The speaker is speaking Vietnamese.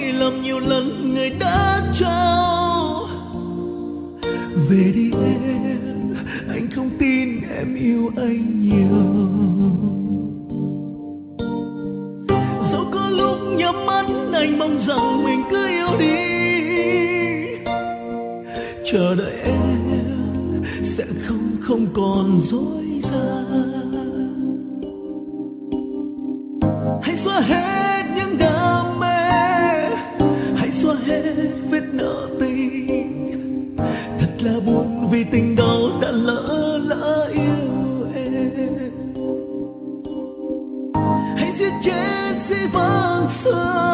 lầm nhiều lần người đã trao. Về đi em, anh không tin em yêu anh nhiều. Dẫu có lúc nhắm mắt anh mong rằng mình cứ yêu đi. Chờ đợi em sẽ không còn dối gian. Hãy xóa hết những đam mê, hãy xóa hết vết nợ tình. Thật là buồn vì tình đau đã lỡ yêu em. Hãy giết chết dĩ vãng xưa,